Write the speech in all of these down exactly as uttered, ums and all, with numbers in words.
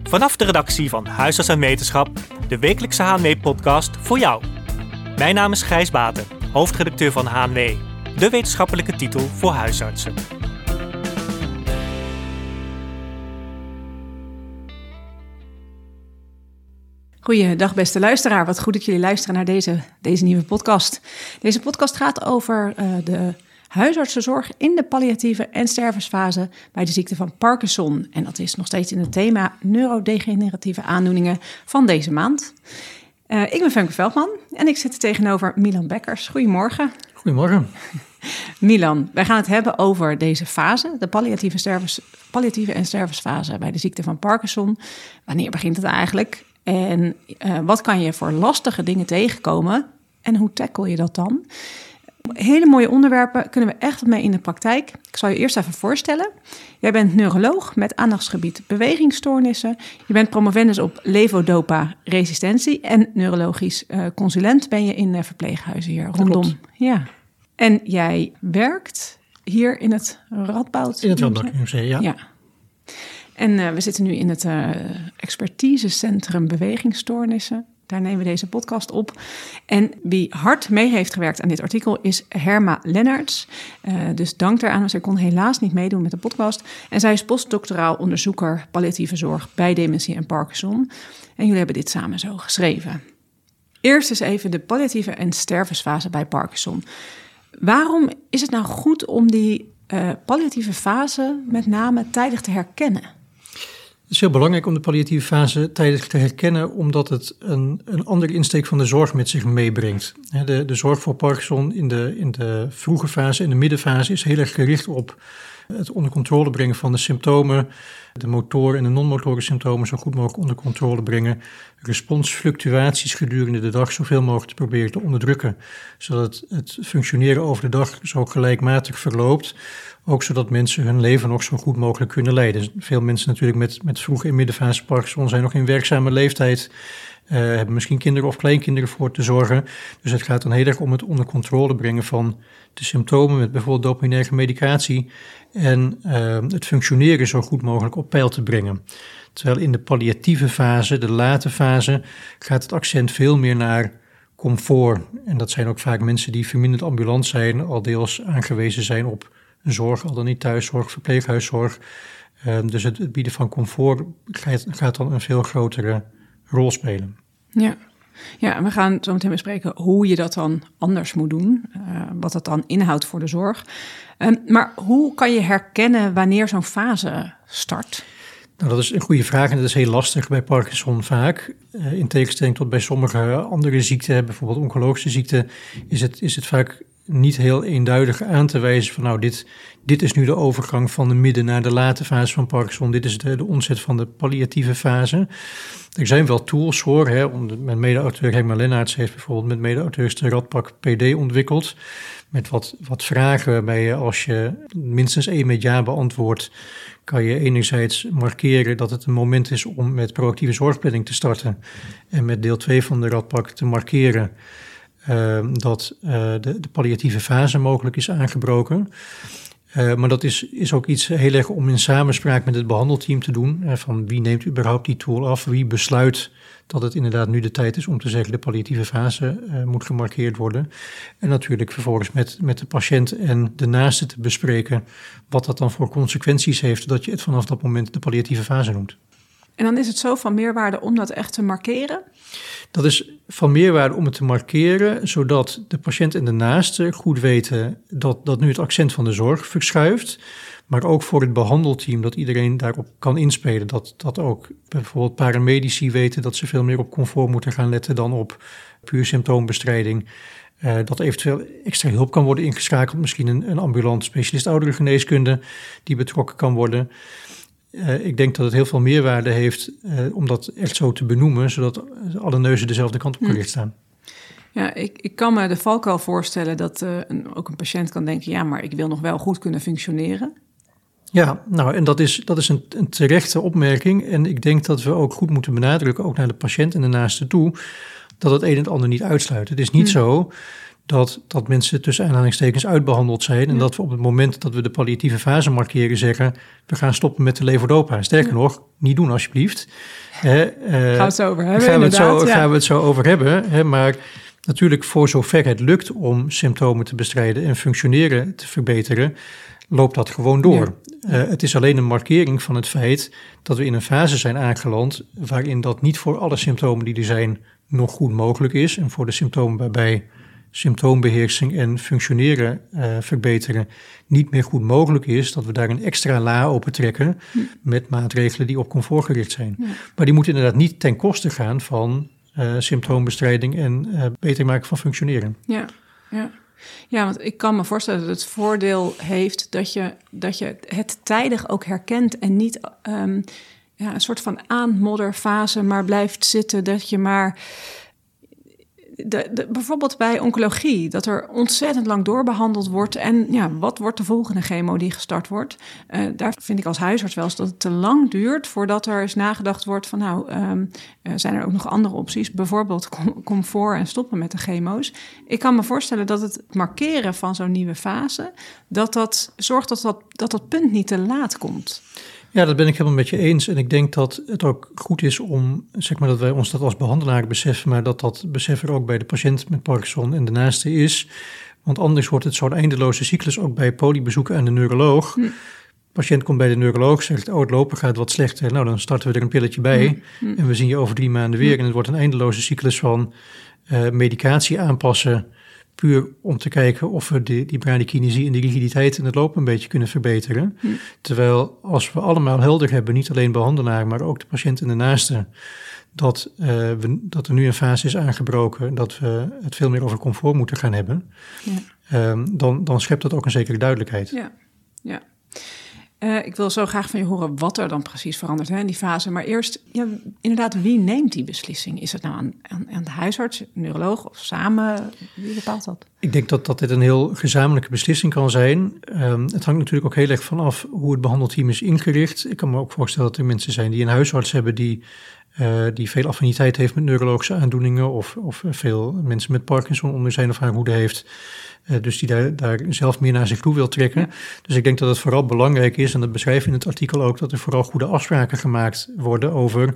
Vanaf de redactie van Huisarts en Wetenschap, de wekelijkse H N W-podcast voor jou. Mijn naam is Gijs Baten, hoofdredacteur van H N W, de wetenschappelijke titel voor huisartsen. Goeiedag beste luisteraar, wat goed dat jullie luisteren naar deze, deze nieuwe podcast. Deze podcast gaat over uh, de huisartsenzorg in de palliatieve en stervensfase bij de ziekte van Parkinson. En dat is nog steeds in het thema neurodegeneratieve aandoeningen van deze maand. Uh, ik ben Femke Veldman en ik zit er tegenover Milan Bekkers. Goedemorgen. Goedemorgen. Milan, wij gaan het hebben over deze fase, de palliatieve, stervens, palliatieve en stervensfase bij de ziekte van Parkinson. Wanneer begint het eigenlijk? En uh, wat kan je voor lastige dingen tegenkomen? En hoe tackle je dat dan? Hele mooie onderwerpen, kunnen we echt wat mee in de praktijk. Ik zal je eerst even voorstellen. Jij bent neuroloog met aandachtsgebied bewegingsstoornissen. Je bent promovendus op levodopa-resistentie en neurologisch uh, consulent ben je in uh, verpleeghuizen hier rondom. Ja. En jij werkt hier in het Radboud? In het Radboud Museum, ja. ja. En uh, we zitten nu in het uh, expertisecentrum bewegingsstoornissen. Daar nemen we deze podcast op. En wie hard mee heeft gewerkt aan dit artikel is Herma Lennarts. Uh, dus dank daaraan. Zij kon helaas niet meedoen met de podcast. En zij is postdoctoraal onderzoeker palliatieve zorg bij dementie en Parkinson. En jullie hebben dit samen zo geschreven. Eerst eens even de palliatieve en stervensfase bij Parkinson. Waarom is het nou goed om die uh, palliatieve fase met name tijdig te herkennen? Het is heel belangrijk om de palliatieve fase tijdig te herkennen, omdat het een, een andere insteek van de zorg met zich meebrengt. De, de zorg voor Parkinson in de, in de vroege fase en de middenfase is heel erg gericht op het onder controle brengen van de symptomen, de motor- en de non-motoren symptomen zo goed mogelijk onder controle brengen, responsfluctuaties gedurende de dag zoveel mogelijk te proberen te onderdrukken, zodat het, het functioneren over de dag zo gelijkmatig verloopt, ook zodat mensen hun leven nog zo goed mogelijk kunnen leiden. Veel mensen natuurlijk met, met vroege en middenfase Parkinson zijn nog in werkzame leeftijd, uh, hebben misschien kinderen of kleinkinderen voor te zorgen. Dus het gaat dan heel erg om het onder controle brengen van de symptomen met bijvoorbeeld dopaminerge medicatie en uh, het functioneren zo goed mogelijk op peil te brengen. Terwijl in de palliatieve fase, de late fase, gaat het accent veel meer naar comfort. En dat zijn ook vaak mensen die verminderd ambulant zijn, al deels aangewezen zijn op zorg, al dan niet thuiszorg, verpleeghuiszorg. Uh, dus het, het bieden van comfort gaat, gaat dan een veel grotere rol spelen. Ja. Ja, en we gaan zo meteen bespreken hoe je dat dan anders moet doen. Uh, wat dat dan inhoudt voor de zorg. Uh, maar hoe kan je herkennen wanneer zo'n fase start? Nou, dat is een goede vraag en dat is heel lastig bij Parkinson vaak. Uh, in tegenstelling tot bij sommige andere ziekten, bijvoorbeeld oncologische ziekten, is het, is het vaak niet heel eenduidig aan te wijzen van nou, dit, dit is nu de overgang van de midden naar de late fase van Parkinson. Dit is de, de omzet van de palliatieve fase. Er zijn wel tools voor. Hè, mijn mede-auteur Herma Lennarts heeft bijvoorbeeld met mede-auteurs de Radpak P D ontwikkeld. Met wat, wat vragen waarbij je als je minstens één met ja beantwoordt, kan je enerzijds markeren dat het een moment is om met proactieve zorgplanning te starten. En met deel twee van de Radpak te markeren Uh, dat uh, de, de palliatieve fase mogelijk is aangebroken. Uh, maar dat is, is ook iets heel erg om in samenspraak met het behandelteam te doen. Uh, van wie neemt überhaupt die tool af? Wie besluit dat het inderdaad nu de tijd is om te zeggen de palliatieve fase uh, moet gemarkeerd worden. En natuurlijk vervolgens met, met de patiënt en de naaste te bespreken wat dat dan voor consequenties heeft, dat je het vanaf dat moment de palliatieve fase noemt. En dan is het zo van meerwaarde om dat echt te markeren? Dat is van meerwaarde om het te markeren, zodat de patiënt en de naaste goed weten dat, dat nu het accent van de zorg verschuift. Maar ook voor het behandelteam, dat iedereen daarop kan inspelen. Dat, dat ook bijvoorbeeld paramedici weten dat ze veel meer op comfort moeten gaan letten dan op puur symptoombestrijding. Uh, dat eventueel extra hulp kan worden ingeschakeld. Misschien een, een ambulant specialist ouderengeneeskunde die betrokken kan worden. Uh, ik denk dat het heel veel meerwaarde heeft uh, om dat echt zo te benoemen, zodat alle neuzen dezelfde kant op gericht staan. Ja, ik, ik kan me de valkuil voorstellen dat uh, een, ook een patiënt kan denken, ja, maar ik wil nog wel goed kunnen functioneren. Ja, nou en dat is, dat is een, een terechte opmerking. En ik denk dat we ook goed moeten benadrukken, ook naar de patiënt en de naaste toe, dat het een en het ander niet uitsluit. Het is niet hmm. zo dat, dat mensen tussen aanhalingstekens uitbehandeld zijn. En ja. dat we op het moment dat we de palliatieve fase markeren zeggen, we gaan stoppen met de levodopa. Sterker ja. nog, niet doen alsjeblieft. Hè, uh, gaan we het zo over hebben, gaan we het zo, ja. gaan we het zo over hebben. Hè, maar natuurlijk voor zover het lukt om symptomen te bestrijden en functioneren te verbeteren, loopt dat gewoon door. Ja. Uh, het is alleen een markering van het feit dat we in een fase zijn aangeland waarin dat niet voor alle symptomen die er zijn nog goed mogelijk is. En voor de symptomen waarbij symptoombeheersing en functioneren uh, verbeteren niet meer goed mogelijk is, dat we daar een extra la open trekken hm. met maatregelen die op comfort gericht zijn. Ja. Maar die moeten inderdaad niet ten koste gaan van uh, symptoombestrijding en uh, beter maken van functioneren. Ja, ja. Ja, want ik kan me voorstellen dat het voordeel heeft dat je, dat je het tijdig ook herkent en niet um, ja, een soort van aanmodderfase maar blijft zitten, dat je maar De, de, bijvoorbeeld bij oncologie, dat er ontzettend lang doorbehandeld wordt. En ja, wat wordt de volgende chemo die gestart wordt? Uh, daar vind ik als huisarts wel eens dat het te lang duurt voordat er eens nagedacht wordt van nou, um, uh, zijn er ook nog andere opties? Bijvoorbeeld com- comfort en stoppen met de chemo's. Ik kan me voorstellen dat het markeren van zo'n nieuwe fase, dat dat zorgt dat dat, dat dat punt niet te laat komt. Ja, dat ben ik helemaal met je eens. En ik denk dat het ook goed is om, zeg maar, dat wij ons dat als behandelaar beseffen, maar dat dat besef er ook bij de patiënt met Parkinson en de naaste is. Want anders wordt het zo'n eindeloze cyclus ook bij polybezoeken aan de neuroloog. Hm. De patiënt komt bij de neuroloog, zegt, oh, het lopen gaat wat slechter. Nou, dan starten we er een pilletje bij hm. Hm. en we zien je over drie maanden weer. Hm. En het wordt een eindeloze cyclus van uh, medicatie aanpassen, puur om te kijken of we die, die bradykinesie en die rigiditeit in het lopen een beetje kunnen verbeteren. Hm. Terwijl als we allemaal helder hebben, niet alleen behandelaar, maar ook de patiënt en de naaste, dat, uh, we, dat er nu een fase is aangebroken dat we het veel meer over comfort moeten gaan hebben, ja. um, dan, dan schept dat ook een zekere duidelijkheid. Ja, ja. Uh, ik wil zo graag van je horen wat er dan precies verandert hè, in die fase. Maar eerst, ja, inderdaad, wie neemt die beslissing? Is het nou aan, aan, aan de huisarts, neuroloog of samen? Wie bepaalt dat? Ik denk dat, dat dit een heel gezamenlijke beslissing kan zijn. Um, het hangt natuurlijk ook heel erg vanaf hoe het behandelteam is ingericht. Ik kan me ook voorstellen dat er mensen zijn die een huisarts hebben die, uh, die veel affiniteit heeft met neurologische aandoeningen, of, of veel mensen met Parkinson onder zijn of haar hoede heeft. Uh, dus die daar, daar zelf meer naar zich toe wil trekken. Ja. Dus ik denk dat het vooral belangrijk is, en dat beschrijf je in het artikel ook, dat er vooral goede afspraken gemaakt worden over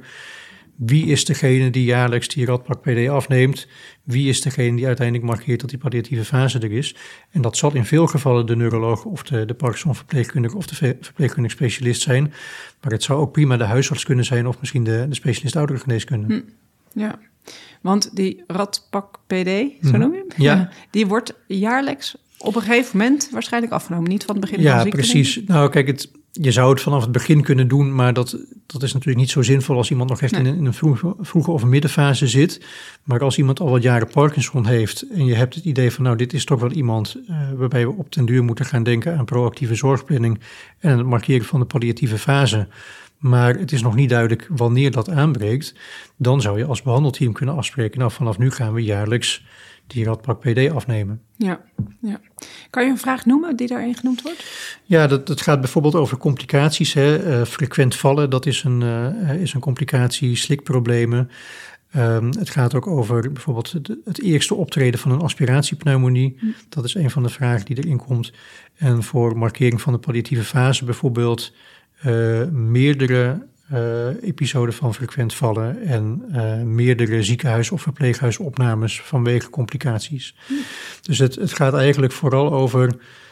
wie is degene die jaarlijks die Radpak P D afneemt, wie is degene die uiteindelijk markeert dat die palliatieve fase er is. En dat zal in veel gevallen de neuroloog of de, de Parkinson-verpleegkundige of de verpleegkundige specialist zijn. Maar het zou ook prima de huisarts kunnen zijn of misschien de, de specialist ouderengeneeskunde. Hm. Ja. Want die Radpak P D, zo noem je hem? Ja. Ja, die wordt jaarlijks op een gegeven moment waarschijnlijk afgenomen. Niet van het begin van ja, de ziekte. Ja, precies. Nou, kijk, het, je zou het vanaf het begin kunnen doen, maar dat, dat is natuurlijk niet zo zinvol als iemand nog echt nee. in een, in een vroege, vroege of een middenfase zit. Maar als iemand al wat jaren Parkinson heeft en je hebt het idee van, nou, dit is toch wel iemand uh, waarbij we op den duur moeten gaan denken aan proactieve zorgplanning en aan het markeren van de palliatieve fase, maar het is nog niet duidelijk wanneer dat aanbreekt, dan zou je als behandelteam kunnen afspreken, nou, vanaf nu gaan we jaarlijks die Radpak P D afnemen. Ja, ja. Kan je een vraag noemen die daarin genoemd wordt? Ja, dat, dat gaat bijvoorbeeld over complicaties. Hè. Uh, frequent vallen, dat is een, uh, is een complicatie, slikproblemen. Um, het gaat ook over bijvoorbeeld het, het eerste optreden van een aspiratiepneumonie. Hm. Dat is een van de vragen die erin komt. En voor markering van de palliatieve fase bijvoorbeeld uh, meerdere Uh, episoden van frequent vallen en uh, meerdere ziekenhuis- of verpleeghuisopnames vanwege complicaties. Hm. Dus het, het gaat eigenlijk vooral over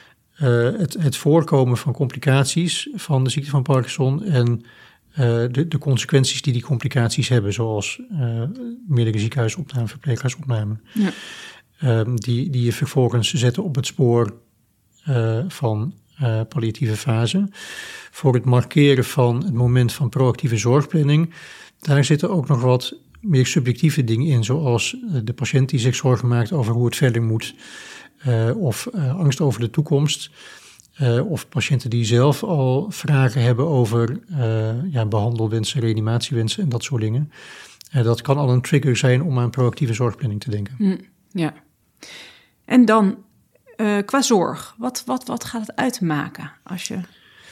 uh, het, het voorkomen van complicaties van de ziekte van Parkinson en uh, de, de consequenties die die complicaties hebben, zoals uh, meerdere ziekenhuisopnames, verpleeghuisopnames, ja. uh, die, die je vervolgens zetten op het spoor uh, van Uh, palliatieve fase. Voor het markeren van het moment van proactieve zorgplanning, daar zitten ook nog wat meer subjectieve dingen in, zoals uh, de patiënt die zich zorgen maakt over hoe het verder moet, uh, of uh, angst over de toekomst, uh, of patiënten die zelf al vragen hebben over uh, ja, behandelwensen, reanimatiewensen en dat soort dingen. Uh, dat kan al een trigger zijn om aan proactieve zorgplanning te denken. Mm, ja. En dan Uh, qua zorg, wat, wat, wat gaat het uitmaken als je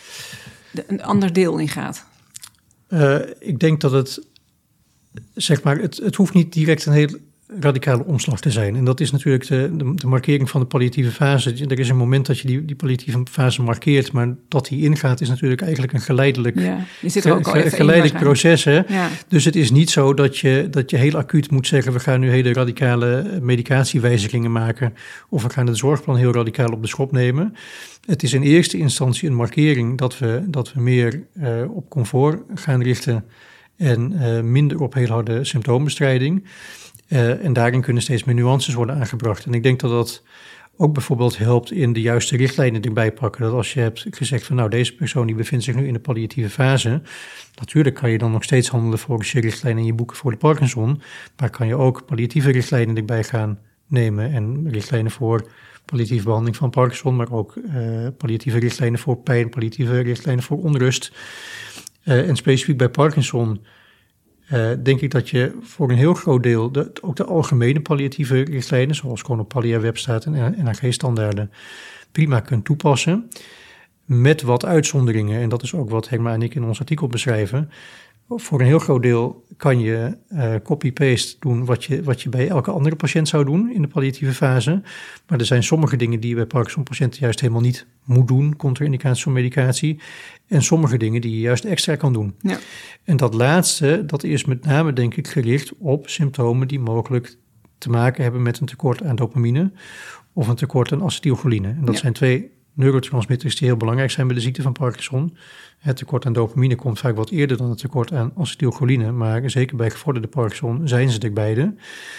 de, een ander deel ingaat? Uh, ik denk dat het, zeg maar, het, het hoeft niet direct een heel radicale omslag te zijn. En dat is natuurlijk de, de, de markering van de palliatieve fase. Er is een moment dat je die, die palliatieve fase markeert, maar dat die ingaat is natuurlijk eigenlijk een geleidelijk, ja, je zit er ook al ge, even geleidelijk in, proces. Hè? Ja. Dus het is niet zo dat je, dat je heel acuut moet zeggen, we gaan nu hele radicale medicatiewijzigingen maken of we gaan het zorgplan heel radicaal op de schop nemen. Het is in eerste instantie een markering dat we, dat we meer uh, op comfort gaan richten en uh, minder op heel harde symptoombestrijding. Uh, en daarin kunnen steeds meer nuances worden aangebracht. En ik denk dat dat ook bijvoorbeeld helpt in de juiste richtlijnen erbij pakken. Dat als je hebt gezegd van nou, deze persoon die bevindt zich nu in de palliatieve fase. Natuurlijk kan je dan nog steeds handelen volgens je richtlijnen en je boeken voor de Parkinson. Maar kan je ook palliatieve richtlijnen erbij gaan nemen. En richtlijnen voor palliatieve behandeling van Parkinson. Maar ook uh, palliatieve richtlijnen voor pijn, palliatieve richtlijnen voor onrust. Uh, en specifiek bij Parkinson uh, denk ik dat je voor een heel groot deel de, ook de algemene palliatieve richtlijnen, zoals gewoon op Pallia-web staat en N H G-standaarden, prima kunt toepassen. Met wat uitzonderingen, en dat is ook wat Hegma en ik in ons artikel beschrijven. Voor een heel groot deel kan je uh, copy-paste doen wat je, wat je bij elke andere patiënt zou doen in de palliatieve fase. Maar er zijn sommige dingen die je bij Parkinson-patiënten juist helemaal niet moet doen, contra-indicatie van medicatie. En sommige dingen die je juist extra kan doen. Ja. En dat laatste, dat is met name denk ik gericht op symptomen die mogelijk te maken hebben met een tekort aan dopamine of een tekort aan acetylcholine. En dat ja. zijn twee neurotransmitters die heel belangrijk zijn bij de ziekte van Parkinson. Het tekort aan dopamine komt vaak wat eerder dan het tekort aan acetylcholine, maar zeker bij gevorderde Parkinson zijn ze er beide.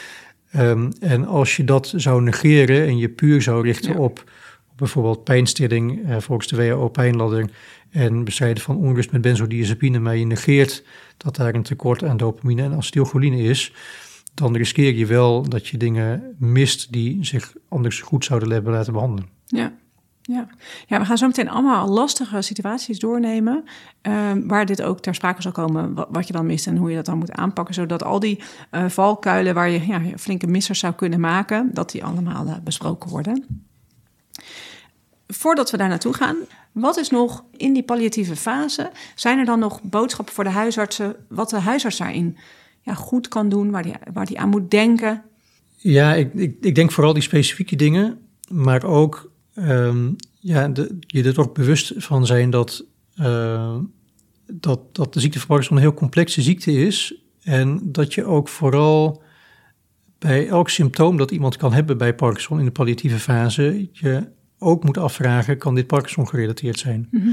Um, en als je dat zou negeren en je puur zou richten ja. op, op bijvoorbeeld pijnstilling uh, volgens de W H O-pijnladder en bestrijden van onrust met benzodiazepine, maar je negeert dat daar een tekort aan dopamine en acetylcholine is, dan riskeer je wel dat je dingen mist die zich anders goed zouden hebben laten behandelen. Ja. Ja. ja, we gaan zo meteen allemaal lastige situaties doornemen, uh, waar dit ook ter sprake zal komen, wat, wat je dan mist en hoe je dat dan moet aanpakken, zodat al die uh, valkuilen waar je ja, flinke missers zou kunnen maken, dat die allemaal uh, besproken worden. Voordat we daar naartoe gaan, wat is nog in die palliatieve fase? Zijn er dan nog boodschappen voor de huisartsen, wat de huisarts daarin ja, goed kan doen, waar die, waar die aan moet denken? Ja, ik, ik, ik denk vooral die specifieke dingen, maar ook Um, ja, de, je er toch bewust van zijn dat, uh, dat, dat de ziekte van Parkinson een heel complexe ziekte is. En dat je ook vooral bij elk symptoom dat iemand kan hebben bij Parkinson in de palliatieve fase, je ook moet afvragen, kan dit Parkinson gerelateerd zijn? Mm-hmm.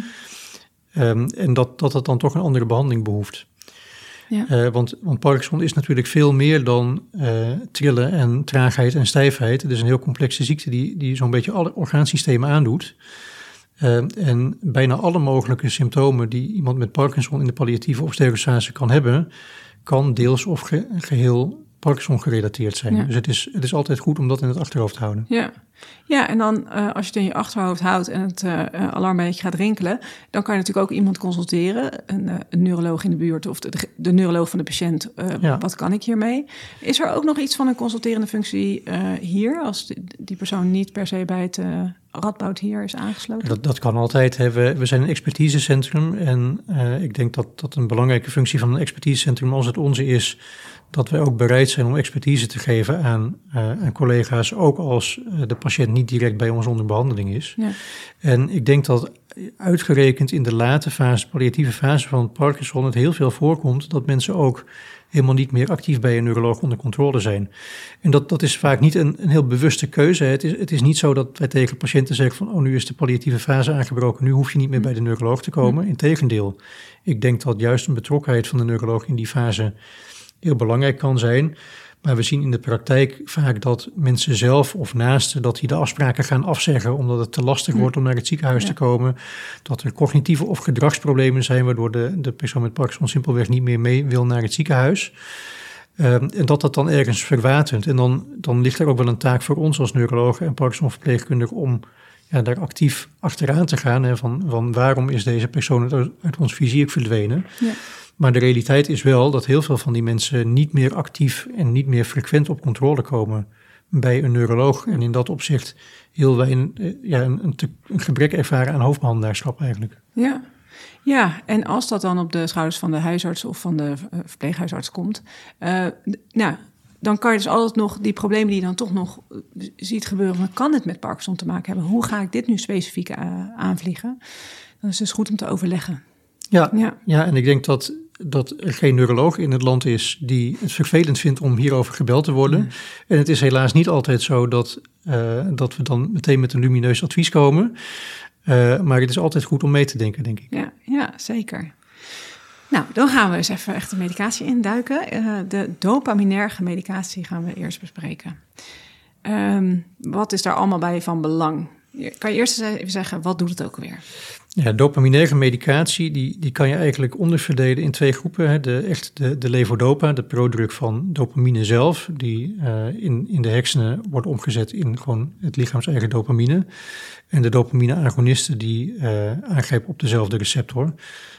Um, en dat, dat het dan toch een andere behandeling behoeft. Ja. Uh, want, want Parkinson is natuurlijk veel meer dan uh, trillen en traagheid en stijfheid. Het is een heel complexe ziekte die, die zo'n beetje alle orgaansystemen aandoet. Uh, en bijna alle mogelijke symptomen die iemand met Parkinson in de palliatieve of sterfsfase kan hebben, kan deels of ge, geheel Parkinson gerelateerd zijn. Ja. Dus het is, het is altijd goed om dat in het achterhoofd te houden. Ja, ja en dan uh, als je het in je achterhoofd houdt en het uh, alarmbelletje gaat rinkelen, dan kan je natuurlijk ook iemand consulteren, een, uh, een neuroloog in de buurt of de, de, de neuroloog van de patiënt. Uh, ja. Wat kan ik hiermee? Is er ook nog iets van een consulterende functie uh, hier, als die, die persoon niet per se bij het uh, Radboud hier is aangesloten? Dat, dat kan altijd. Hè. We, we zijn een expertisecentrum en uh, ik denk dat, dat een belangrijke functie van een expertisecentrum als het onze is, dat wij ook bereid zijn om expertise te geven aan, uh, aan collega's, ook als uh, de patiënt niet direct bij ons onder behandeling is. Ja. En ik denk dat uitgerekend in de late fase, palliatieve fase van Parkinson, het heel veel voorkomt dat mensen ook helemaal niet meer actief bij een neuroloog onder controle zijn. En dat, dat is vaak niet een, een heel bewuste keuze. Het is, het is niet zo dat wij tegen patiënten zeggen van, oh, nu is de palliatieve fase aangebroken, nu hoef je niet meer bij de neuroloog te komen. Mm. Integendeel, ik denk dat juist een betrokkenheid van de neuroloog in die fase heel belangrijk kan zijn. Maar we zien in de praktijk vaak dat mensen zelf of naasten, dat die de afspraken gaan afzeggen omdat het te lastig wordt om naar het ziekenhuis ja. te komen. Dat er cognitieve of gedragsproblemen zijn waardoor de, de persoon met Parkinson simpelweg niet meer mee wil naar het ziekenhuis. Um, en dat dat dan ergens verwatert. En dan, dan ligt er ook wel een taak voor ons als neurologen en Parkinson-verpleegkundigen om ja, daar actief achteraan te gaan. Hè, van, van waarom is deze persoon uit, uit ons vizier verdwenen? Ja. Maar de realiteit is wel dat heel veel van die mensen niet meer actief en niet meer frequent op controle komen bij een neuroloog. En in dat opzicht heel weinig, ja, een, een, te, een gebrek ervaren aan hoofdbehandelaarschap eigenlijk. Ja. Ja, en als dat dan op de schouders van de huisarts of van de verpleeghuisarts komt, uh, nou, dan kan je dus altijd nog die problemen die je dan toch nog ziet gebeuren. Dan kan het met Parkinson te maken hebben. Hoe ga ik dit nu specifiek uh, aanvliegen? Dan is het dus goed om te overleggen. Ja, ja. ja, en ik denk dat, dat er geen neuroloog in het land is die het vervelend vindt om hierover gebeld te worden. Mm. En het is helaas niet altijd zo dat, uh, dat we dan meteen met een lumineus advies komen. Uh, maar het is altijd goed om mee te denken, denk ik. Ja, ja, zeker. Nou, dan gaan we eens even echt de medicatie induiken. Uh, de dopaminerge medicatie gaan we eerst bespreken. Um, wat is daar allemaal bij van belang? Kan je eerst eens even zeggen, wat doet het ook alweer? Ja, dopaminerge medicatie, die, die kan je eigenlijk onderverdelen in twee groepen. Hè. De, echt de, de levodopa, de prodruk van dopamine zelf, die uh, in, in de hersenen wordt omgezet in gewoon het lichaams-eigen dopamine. En de dopamine-agonisten die uh, aangrijpen op dezelfde receptor.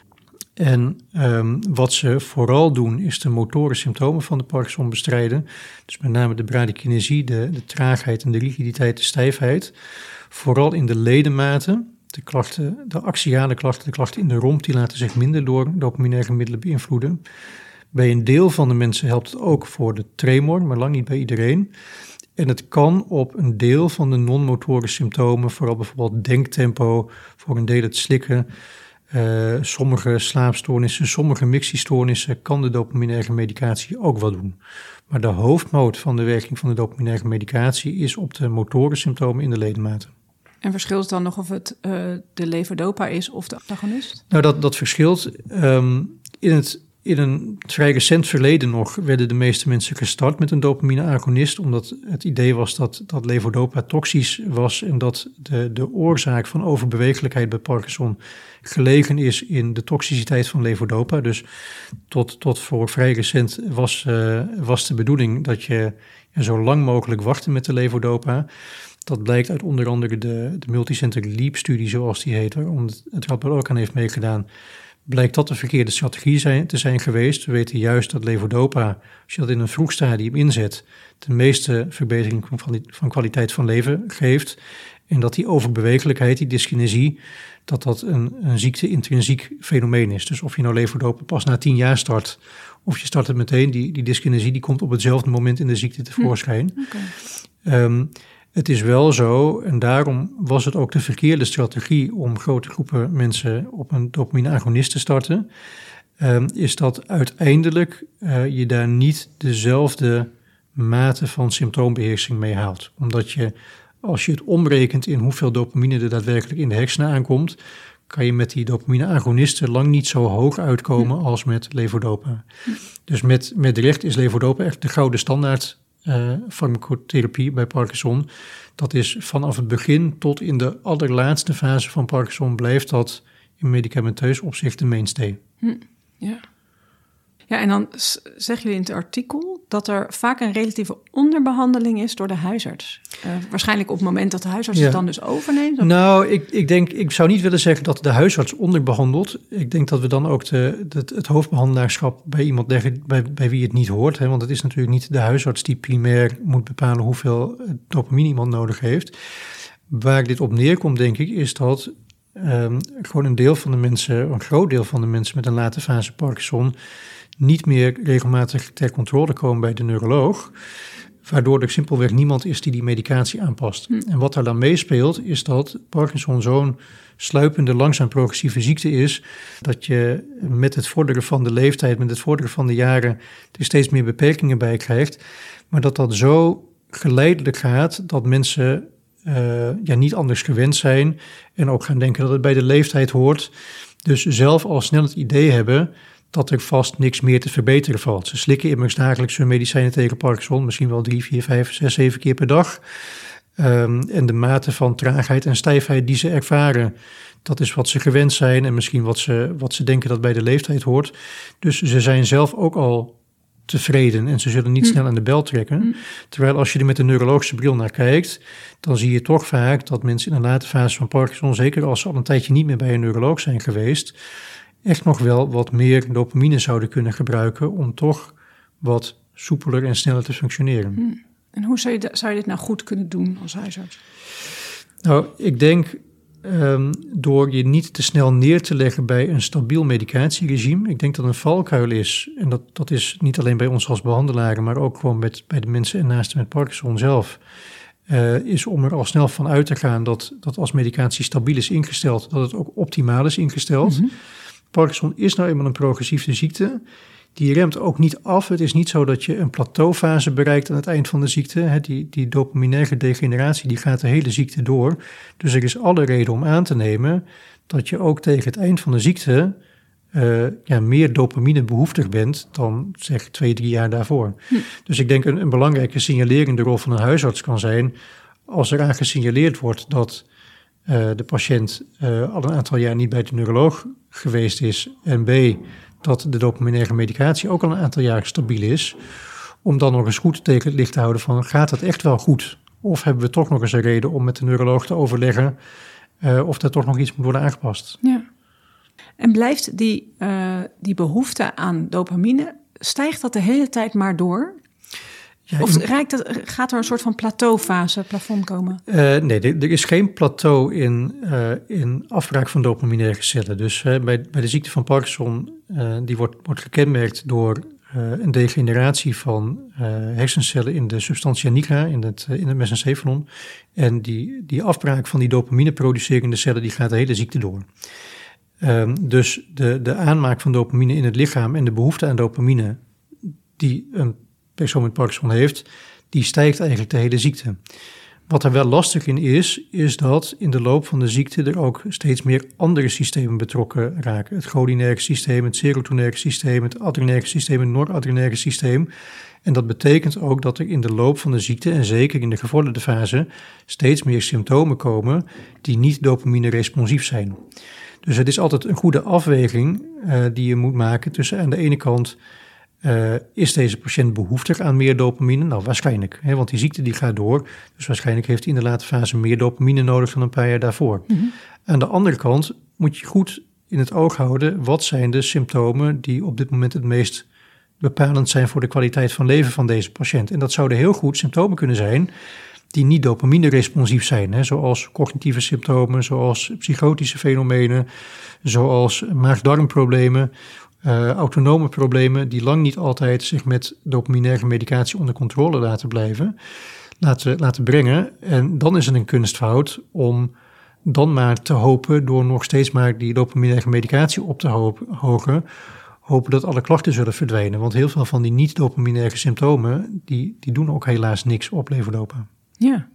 En um, wat ze vooral doen, is de motoren symptomen van de Parkinson bestrijden. Dus met name de bradykinesie, de, de traagheid en de rigiditeit, de stijfheid. Vooral in de ledematen. De klachten, de axiale klachten, de klachten in de romp, die laten zich minder door dopaminerge middelen beïnvloeden. Bij een deel van de mensen helpt het ook voor de tremor, maar lang niet bij iedereen. En het kan op een deel van de non-motorische symptomen, vooral bijvoorbeeld denktempo, voor een deel het slikken, uh, sommige slaapstoornissen, sommige mixiestoornissen, kan de dopaminerge medicatie ook wel doen. Maar de hoofdmoot van de werking van de dopaminerge medicatie is op de motorensymptomen in de ledematen. En verschilt het dan nog of het uh, de levodopa is of de antagonist? Nou, dat, dat verschilt. Um, in, het, in een vrij recent verleden nog werden de meeste mensen gestart met een dopamine-agonist, omdat het idee was dat, dat levodopa toxisch was en dat de, de oorzaak van overbewegelijkheid bij Parkinson gelegen is in de toxiciteit van levodopa. Dus tot, tot voor vrij recent was, uh, was de bedoeling dat je ja, zo lang mogelijk wachtte met de levodopa. Dat blijkt uit onder andere de, de multicenter LEAP-studie, zoals die heet, waar het, het rapport ook aan heeft meegedaan. Blijkt dat de verkeerde strategie zijn, te zijn geweest. We weten juist dat levodopa, als je dat in een vroeg stadium inzet, de meeste verbetering van, van kwaliteit van leven geeft. En dat die overbewegelijkheid, die dyskinesie, dat dat een, een ziekte-intrinsiek fenomeen is. Dus of je nou levodopa pas na tien jaar start, of je start het meteen, die, die dyskinesie die komt op hetzelfde moment in de ziekte tevoorschijn. Hm, okay. um, Het is wel zo, en daarom was het ook de verkeerde strategie om grote groepen mensen op een dopamine-agonist te starten, um, is dat uiteindelijk uh, je daar niet dezelfde mate van symptoombeheersing mee haalt. Omdat je, als je het omrekent in hoeveel dopamine er daadwerkelijk in de hersenen aankomt, kan je met die dopamine-agonisten lang niet zo hoog uitkomen als met levodopa. Dus met, met recht is levodopa echt de gouden standaard Uh, farmacotherapie bij Parkinson. Dat is vanaf het begin tot in de allerlaatste fase van Parkinson blijft dat in medicamenteus opzicht de mainstay. Hm, ja. Ja, en dan zeggen jullie in het artikel dat er vaak een relatieve onderbehandeling is door de huisarts. Uh, waarschijnlijk op het moment dat de huisarts ja. het dan dus overneemt? Of? Nou, ik, ik denk, ik zou niet willen zeggen dat de huisarts onderbehandelt. Ik denk dat we dan ook de, de, het hoofdbehandelaarschap bij iemand leggen bij, bij wie het niet hoort. Hè, want het is natuurlijk niet de huisarts die primair moet bepalen hoeveel dopamine iemand nodig heeft. Waar dit op neerkomt, denk ik, is dat um, gewoon een deel van de mensen, een groot deel van de mensen met een late fase Parkinson niet meer regelmatig ter controle komen bij de neuroloog, waardoor er simpelweg niemand is die die medicatie aanpast. Hm. En wat daar dan meespeelt, is dat Parkinson zo'n sluipende, langzaam progressieve ziekte is, dat je met het vorderen van de leeftijd, met het vorderen van de jaren, er steeds meer beperkingen bij krijgt, maar dat dat zo geleidelijk gaat, dat mensen uh, ja, niet anders gewend zijn en ook gaan denken dat het bij de leeftijd hoort. Dus zelf al snel het idee hebben dat er vast niks meer te verbeteren valt. Ze slikken immers dagelijks hun medicijnen tegen Parkinson, misschien wel drie, vier, vijf, zes, zeven keer per dag. Um, en de mate van traagheid en stijfheid die ze ervaren, dat is wat ze gewend zijn en misschien wat ze, wat ze denken dat bij de leeftijd hoort. Dus ze zijn zelf ook al tevreden en ze zullen niet hm. snel aan de bel trekken. Hm. Terwijl als je er met een neurologische bril naar kijkt, dan zie je toch vaak dat mensen in een late fase van Parkinson, zeker als ze al een tijdje niet meer bij een neuroloog zijn geweest, echt nog wel wat meer dopamine zouden kunnen gebruiken om toch wat soepeler en sneller te functioneren. Hmm. En hoe zou je, zou je dit nou goed kunnen doen als huisarts? Nou, ik denk um, door je niet te snel neer te leggen bij een stabiel medicatieregime. Ik denk dat een valkuil is, en dat, dat is niet alleen bij ons als behandelaren, maar ook gewoon met, bij de mensen en naasten met Parkinson zelf, uh, is om er al snel van uit te gaan dat, dat als medicatie stabiel is ingesteld, dat het ook optimaal is ingesteld. Mm-hmm. Parkinson is nou eenmaal een progressieve ziekte. Die remt ook niet af. Het is niet zo dat je een plateaufase bereikt aan het eind van de ziekte. He, die, die dopaminerge degeneratie die gaat de hele ziekte door. Dus er is alle reden om aan te nemen dat je ook tegen het eind van de ziekte uh, ja, meer dopamine behoeftig bent dan zeg twee, drie jaar daarvoor. Hm. Dus ik denk een, een belangrijke signalerende rol van een huisarts kan zijn als eraan gesignaleerd wordt dat uh, de patiënt uh, al een aantal jaar niet bij de neuroloog geweest is en B, dat de dopaminerge medicatie ook al een aantal jaar stabiel is, om dan nog eens goed tegen het licht te houden van, gaat het echt wel goed? Of hebben we toch nog eens een reden om met de neuroloog te overleggen uh, of er toch nog iets moet worden aangepast? Ja. En blijft die, uh, die behoefte aan dopamine, stijgt dat de hele tijd maar door? Ja, of reikt het, gaat er een soort van plateaufase, plafond komen? Uh, nee, er, er is geen plateau in, uh, in afbraak van dopaminerge cellen. Dus uh, bij, bij de ziekte van Parkinson, uh, die wordt, wordt gekenmerkt door uh, een degeneratie van uh, hersencellen in de substantia nigra, in het, uh, in het mesencefalon. En die, die afbraak van die dopamine-producerende cellen, die gaat de hele ziekte door. Um, dus de, de aanmaak van dopamine in het lichaam en de behoefte aan dopamine die een persoon met Parkinson heeft, die stijgt eigenlijk de hele ziekte. Wat er wel lastig in is, is dat in de loop van de ziekte er ook steeds meer andere systemen betrokken raken. Het cholinerge systeem, het serotonerge systeem, het adrenerge systeem, het noradrenerge systeem. En dat betekent ook dat er in de loop van de ziekte, en zeker in de gevorderde fase, steeds meer symptomen komen die niet dopamine-responsief zijn. Dus het is altijd een goede afweging uh, die je moet maken tussen aan de ene kant, Uh, is deze patiënt behoeftig aan meer dopamine? Nou, waarschijnlijk, hè, want die ziekte die gaat door. Dus waarschijnlijk heeft hij in de late fase meer dopamine nodig dan een paar jaar daarvoor. Mm-hmm. Aan de andere kant moet je goed in het oog houden, wat zijn de symptomen die op dit moment het meest bepalend zijn voor de kwaliteit van leven van deze patiënt. En dat zouden heel goed symptomen kunnen zijn die niet dopamine-responsief zijn, hè, zoals cognitieve symptomen, zoals psychotische fenomenen, zoals maag-darmproblemen, Uh, autonome problemen die lang niet altijd zich met dopaminerge medicatie onder controle laten blijven, laten, laten brengen. En dan is het een kunstfout om dan maar te hopen, door nog steeds maar die dopaminerge medicatie op te hopen, hogen, hopen dat alle klachten zullen verdwijnen. Want heel veel van die niet-dopaminerge symptomen, die, die doen ook helaas niks op levodopa. Ja.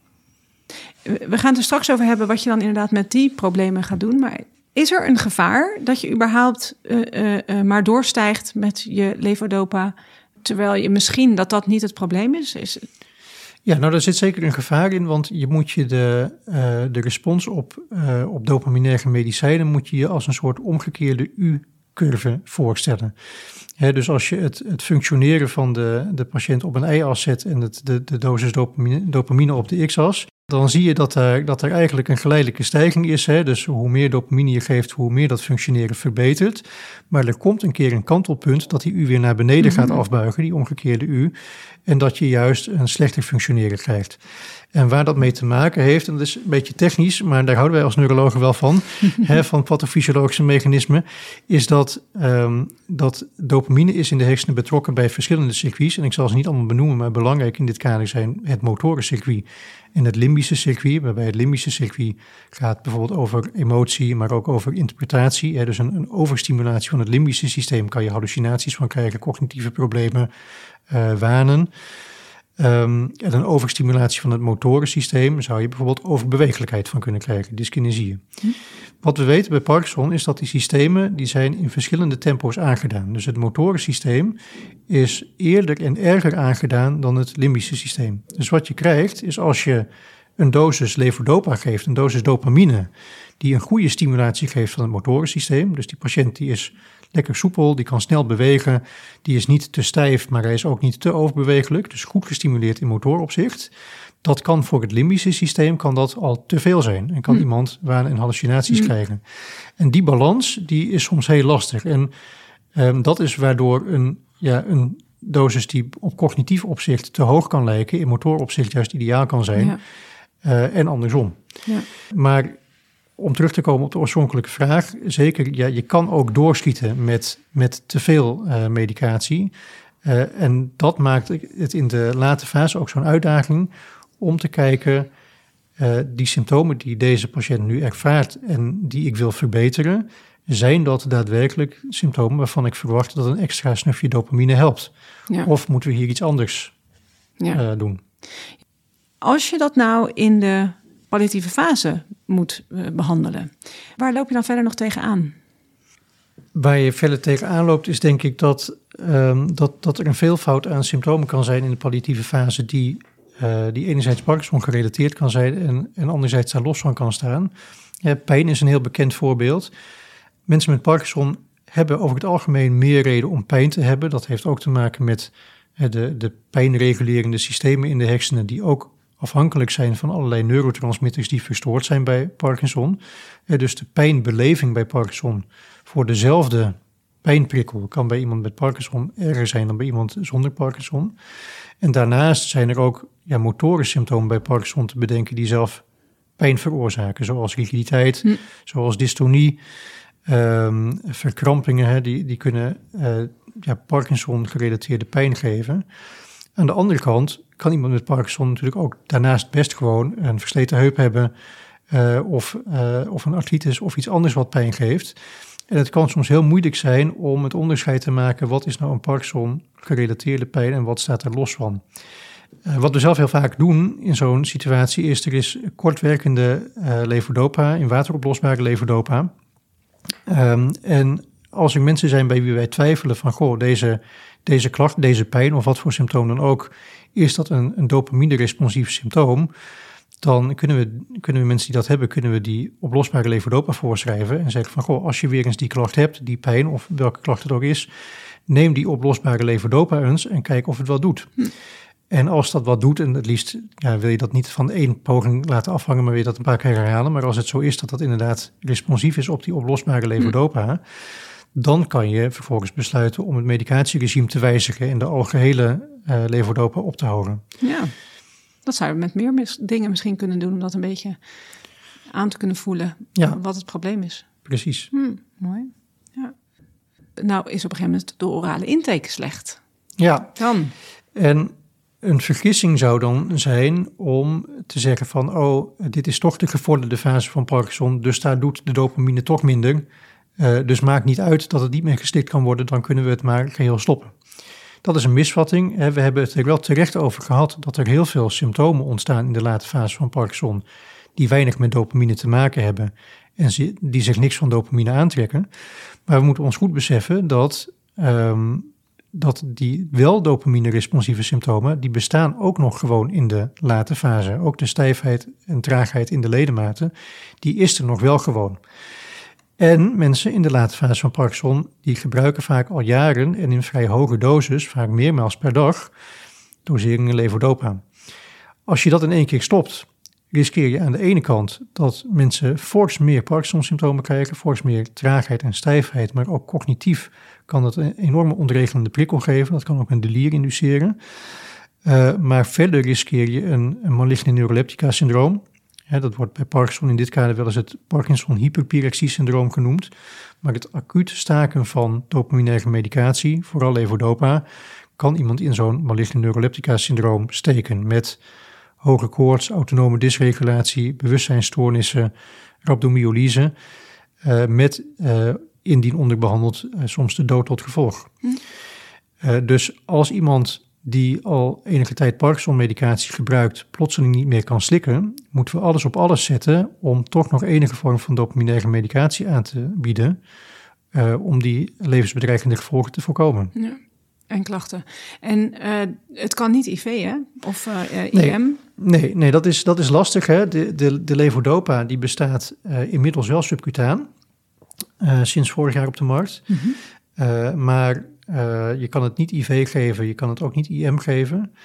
We gaan het er straks over hebben wat je dan inderdaad met die problemen gaat doen, maar is er een gevaar dat je überhaupt uh, uh, uh, maar doorstijgt met je levodopa, terwijl je misschien dat dat niet het probleem is? is het... Ja, nou daar zit zeker een gevaar in, want je moet je de, uh, de respons op, uh, op dopaminerge medicijnen moet je je als een soort omgekeerde U-curve voorstellen. He, dus als je het, het functioneren van de, de patiënt op een y-as zet en het, de, de dosis dopamine, dopamine op de x-as, dan zie je dat er, dat er eigenlijk een geleidelijke stijging is. Hè? Dus hoe meer dopamine je geeft, hoe meer dat functioneren verbetert. Maar er komt een keer een kantelpunt dat die U weer naar beneden mm-hmm. gaat afbuigen, die omgekeerde U. En dat je juist een slechter functioneren krijgt. En waar dat mee te maken heeft, en dat is een beetje technisch, maar daar houden wij als neurologen wel van, hè, van pathofysiologische mechanismen, is dat, um, dat dopamine is in de hersenen betrokken bij verschillende circuits. En ik zal ze niet allemaal benoemen, maar belangrijk in dit kader zijn het motorencircuit en het limbische circuit. Waarbij het limbische circuit gaat bijvoorbeeld over emotie, maar ook over interpretatie. Hè, dus een, een overstimulatie van het limbische systeem kan je hallucinaties van krijgen, cognitieve problemen, uh, wanen. Um, en een overstimulatie van het motorensysteem zou je bijvoorbeeld overbewegelijkheid van kunnen krijgen, dyskinesieën. Hm. Wat we weten bij Parkinson is dat die systemen die zijn in verschillende tempo's aangedaan. Dus het motorensysteem is eerder en erger aangedaan dan het limbische systeem. Dus wat je krijgt is als je een dosis levodopa geeft, een dosis dopamine, die een goede stimulatie geeft van het motorensysteem. Dus die patiënt die is lekker soepel, die kan snel bewegen, die is niet te stijf, maar hij is ook niet te overbewegelijk, dus goed gestimuleerd in motoropzicht. Dat kan voor het limbische systeem kan dat al te veel zijn en kan hm. iemand waan- en hallucinaties hm. krijgen. En die balans die is soms heel lastig en um, dat is waardoor een, ja, een dosis die op cognitief opzicht te hoog kan lijken, in motoropzicht juist ideaal kan zijn, ja. uh, en andersom. Ja. Maar om terug te komen op de oorspronkelijke vraag, zeker, ja, je kan ook doorschieten met, met te veel uh, medicatie. Uh, en dat maakt het in de late fase ook zo'n uitdaging om te kijken, uh, die symptomen die deze patiënt nu ervaart en die ik wil verbeteren, zijn dat daadwerkelijk symptomen waarvan ik verwacht dat een extra snufje dopamine helpt? Ja. Of moeten we hier iets anders ja. uh, doen? Als je dat nou in de palliatieve fase moet uh, behandelen, waar loop je dan verder nog tegenaan? Waar je verder tegenaan loopt is denk ik dat, um, dat, dat er een veelvoud aan symptomen kan zijn in de palliatieve fase die, uh, die enerzijds Parkinson gerelateerd kan zijn en, en anderzijds daar los van kan staan. Ja, pijn is een heel bekend voorbeeld. Mensen met Parkinson hebben over het algemeen meer reden om pijn te hebben. Dat heeft ook te maken met uh, de, de pijnregulerende systemen in de hersenen die ook afhankelijk zijn van allerlei neurotransmitters die verstoord zijn bij Parkinson. Uh, dus de pijnbeleving bij Parkinson voor dezelfde pijnprikkel kan bij iemand met Parkinson erger zijn dan bij iemand zonder Parkinson. En daarnaast zijn er ook ja, motorische symptomen bij Parkinson te bedenken die zelf pijn veroorzaken, zoals rigiditeit, hm. zoals dystonie, um, verkrampingen, hè, die, die kunnen uh, ja, Parkinson-gerelateerde pijn geven. Aan de andere kant kan iemand met Parkinson natuurlijk ook daarnaast best gewoon een versleten heup hebben uh, of, uh, of een artritis of iets anders wat pijn geeft. En het kan soms heel moeilijk zijn om het onderscheid te maken, wat is nou een Parkinson-gerelateerde pijn en wat staat er los van. Uh, wat we zelf heel vaak doen in zo'n situatie is, er is kortwerkende uh, levodopa, in water oplosbare levodopa. Um, en als er mensen zijn bij wie wij twijfelen van, goh, deze, deze klacht, deze pijn of wat voor symptoom dan ook, is dat een, een dopamine-responsief symptoom, dan kunnen we, kunnen we mensen die dat hebben, kunnen we die oplosbare levodopa voorschrijven en zeggen van, goh, als je weer eens die klacht hebt, die pijn of welke klacht het ook is, neem die oplosbare levodopa eens en kijk of het wat doet. Hm. En als dat wat doet, en het liefst ja, wil je dat niet van één poging laten afhangen, maar wil je dat een paar keer herhalen, maar als het zo is dat dat inderdaad responsief is op die oplosbare levodopa, hm. dan kan je vervolgens besluiten om het medicatieregime te wijzigen en de algehele uh, levodopa op te houden. Ja. Dat zou je met meer mis- dingen misschien kunnen doen om dat een beetje aan te kunnen voelen, ja. wat het probleem is. Precies. Hmm, mooi. Ja. Nou is op een gegeven moment de orale intake slecht. Ja. Dan. En een vergissing zou dan zijn om te zeggen van, oh, dit is toch de gevorderde fase van Parkinson, dus daar doet de dopamine toch minder. Uh, dus maakt niet uit dat het niet meer geslikt kan worden, dan kunnen we het maar geheel stoppen. Dat is een misvatting. We hebben het er wel terecht over gehad dat er heel veel symptomen ontstaan in de late fase van Parkinson die weinig met dopamine te maken hebben en die zich niks van dopamine aantrekken. Maar we moeten ons goed beseffen dat, um, dat die wel dopamine-responsieve symptomen, die bestaan ook nog gewoon in de late fase. Ook de stijfheid en traagheid in de ledematen, die is er nog wel gewoon. En mensen in de late fase van Parkinson, die gebruiken vaak al jaren en in vrij hoge dosis, vaak meermaals per dag, doseringen levodopa. Als je dat in één keer stopt, riskeer je aan de ene kant dat mensen fors meer Parkinson-symptomen krijgen, fors meer traagheid en stijfheid, maar ook cognitief kan dat een enorme ontregelende prikkel geven. Dat kan ook een delier induceren. Uh, maar verder riskeer je een, een maligne neuroleptica-syndroom. Ja, dat wordt bij Parkinson in dit kader wel eens het Parkinson-hyperpyrexie-syndroom genoemd. Maar het acuut staken van dopaminerge medicatie, vooral levodopa, kan iemand in zo'n maligne neuroleptica-syndroom steken met hoge koorts, autonome dysregulatie, bewustzijnsstoornissen, rhabdomyolyse, uh, met uh, indien onderbehandeld uh, soms de dood tot gevolg. Hm. Uh, dus als iemand die al enige tijd Parkinson-medicatie gebruikt, plotseling niet meer kan slikken, moeten we alles op alles zetten om toch nog enige vorm van dopaminerge medicatie aan te bieden, uh, om die levensbedreigende gevolgen te voorkomen. Ja, en klachten. En uh, het kan niet I V, hè? Of uh, I M? Nee, nee, nee dat, is, dat is lastig. Hè? De, de, de levodopa die bestaat uh, inmiddels wel subcutaan, uh, sinds vorig jaar op de markt. Mm-hmm. Uh, maar Uh, je kan het niet I V geven, je kan het ook niet I M geven.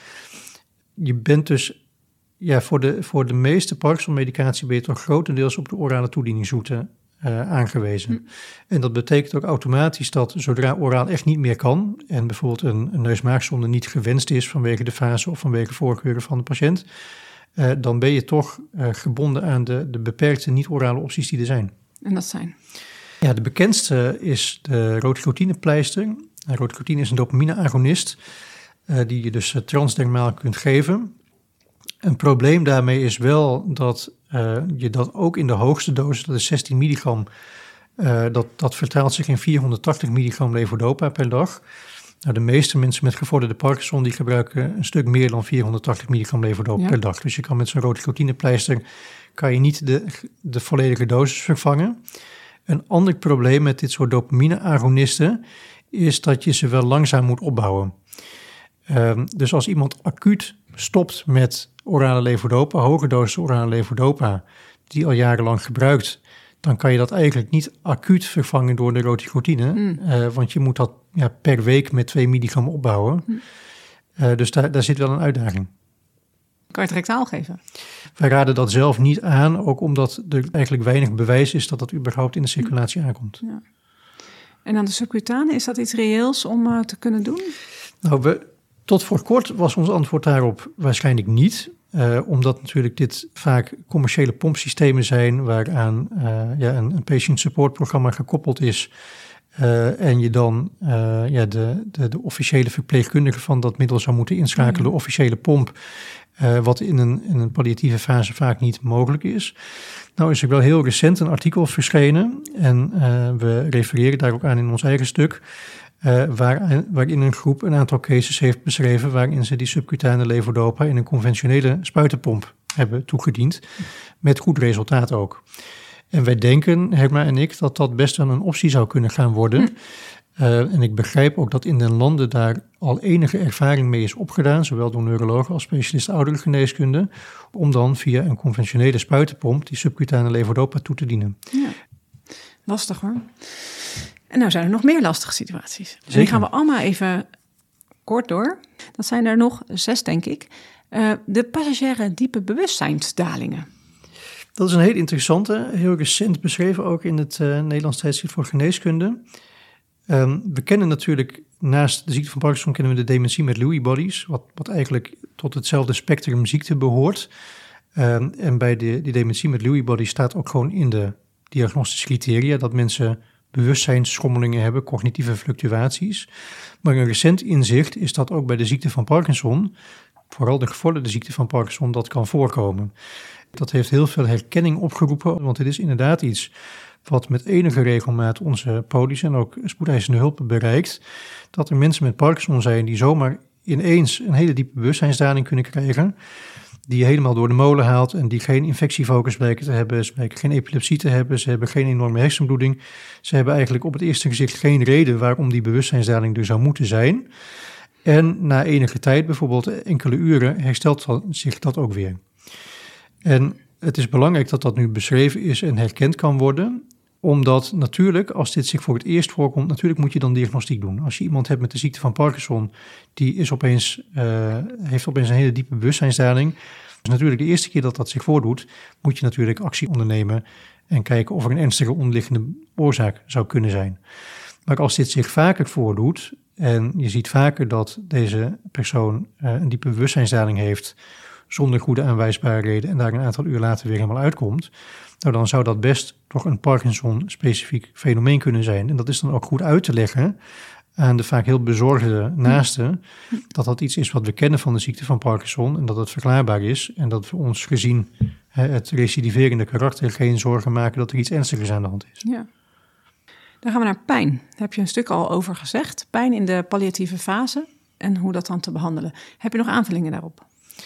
Je bent dus, ja, voor de, voor de meeste Parkinson-medicatie ben je toch grotendeels op de orale toedieningsroute uh, aangewezen. Hm. En dat betekent ook automatisch dat zodra oraal echt niet meer kan en bijvoorbeeld een, een neusmaagsonde niet gewenst is vanwege de fase of vanwege voorkeuren van de patiënt, uh, dan ben je toch uh, gebonden aan de, de beperkte niet-orale opties die er zijn. En dat zijn? Ja, de bekendste is de roticotinepleister. Roticotine is een dopamine-agonist uh, die je dus uh, transdermaal kunt geven. Een probleem daarmee is wel dat uh, je dat ook in de hoogste dosis, dat is zestien milligram, uh, dat, dat vertaalt zich in vierhonderdtachtig milligram levodopa per dag. Nou, de meeste mensen met gevorderde Parkinson die gebruiken een stuk meer dan vierhonderdtachtig milligram levodopa ja. per dag. Dus je kan met zo'n roticotinepleister kan je niet de, de volledige dosis vervangen. Een ander probleem met dit soort dopamine-agonisten is dat je ze wel langzaam moet opbouwen. Um, dus als iemand acuut stopt met orale levodopa, hoge dosis orale levodopa, die al jarenlang gebruikt, dan kan je dat eigenlijk niet acuut vervangen door de roticotine. Mm. Uh, want je moet dat ja, per week met twee milligram opbouwen. Mm. Uh, dus daar, daar zit wel een uitdaging. Kan je het rectaal geven? Wij raden dat zelf niet aan, ook omdat er eigenlijk weinig bewijs is dat dat überhaupt in de circulatie aankomt. Ja. En dan de subcutane, is dat iets reëels om uh, te kunnen doen? Nou, we, tot voor kort was ons antwoord daarop waarschijnlijk niet. Uh, omdat natuurlijk dit vaak commerciële pompsystemen zijn waaraan uh, ja, een, een patient support programma gekoppeld is. Uh, en je dan uh, ja, de, de, de officiële verpleegkundige van dat middel zou moeten inschakelen, de officiële pomp, uh, wat in een, in een palliatieve fase vaak niet mogelijk is. Nou is er wel heel recent een artikel verschenen en uh, we refereren daar ook aan in ons eigen stuk, uh, waar, waarin een groep een aantal cases heeft beschreven waarin ze die subcutane levodopa in een conventionele spuitenpomp hebben toegediend, met goed resultaat ook. En wij denken, Herma en ik, dat dat best wel een optie zou kunnen gaan worden. Hm. Uh, en ik begrijp ook dat in de landen daar al enige ervaring mee is opgedaan, zowel door neurologen als specialisten ouderengeneeskunde, om dan via een conventionele spuitenpomp die subcutane levodopa toe te dienen. Ja, lastig hoor. En nou zijn er nog meer lastige situaties. Zeker. Die gaan we allemaal even kort door. Dat zijn er nog zes, denk ik. Uh, de passagiaire diepe bewustzijnsdalingen. Dat is een heel interessante, heel recent beschreven ook in het uh, Nederlands Tijdschrift voor Geneeskunde. Um, we kennen natuurlijk, naast de ziekte van Parkinson, kennen we de dementie met Lewy bodies, wat, wat eigenlijk tot hetzelfde spectrum ziekte behoort. Um, en bij de, die dementie met Lewy bodies staat ook gewoon in de diagnostische criteria dat mensen bewustzijnsschommelingen hebben, cognitieve fluctuaties. Maar een recent inzicht is dat ook bij de ziekte van Parkinson, vooral de gevorderde ziekte van Parkinson, dat kan voorkomen. Dat heeft heel veel herkenning opgeroepen, want het is inderdaad iets wat met enige regelmaat onze polies en ook spoedeisende hulp bereikt, dat er mensen met Parkinson zijn die zomaar ineens een hele diepe bewustzijnsdaling kunnen krijgen, die je helemaal door de molen haalt en die geen infectiefocus blijken te hebben, ze blijken geen epilepsie te hebben, ze hebben geen enorme hersenbloeding, ze hebben eigenlijk op het eerste gezicht geen reden waarom die bewustzijnsdaling er zou moeten zijn. En na enige tijd, bijvoorbeeld enkele uren, herstelt zich dat ook weer. En het is belangrijk dat dat nu beschreven is en herkend kan worden, omdat natuurlijk, als dit zich voor het eerst voorkomt, natuurlijk moet je dan diagnostiek doen. Als je iemand hebt met de ziekte van Parkinson, die is opeens, uh, heeft opeens een hele diepe bewustzijnsdaling. Dus natuurlijk de eerste keer dat dat zich voordoet, moet je natuurlijk actie ondernemen en kijken of er een ernstige onderliggende oorzaak zou kunnen zijn. Maar als dit zich vaker voordoet en je ziet vaker dat deze persoon uh, een diepe bewustzijnsdaling heeft, zonder goede aanwijsbare reden en daar een aantal uur later weer helemaal uitkomt, nou dan zou dat best toch een Parkinson-specifiek fenomeen kunnen zijn. En dat is dan ook goed uit te leggen aan de vaak heel bezorgde naasten, dat dat iets is wat we kennen van de ziekte van Parkinson en dat het verklaarbaar is en dat we ons gezien hè, het recidiverende karakter geen zorgen maken dat er iets ernstigers aan de hand is. Ja. Dan gaan we naar pijn. Daar heb je een stuk al over gezegd. Pijn in de palliatieve fase en hoe dat dan te behandelen. Heb je nog aanvullingen daarop?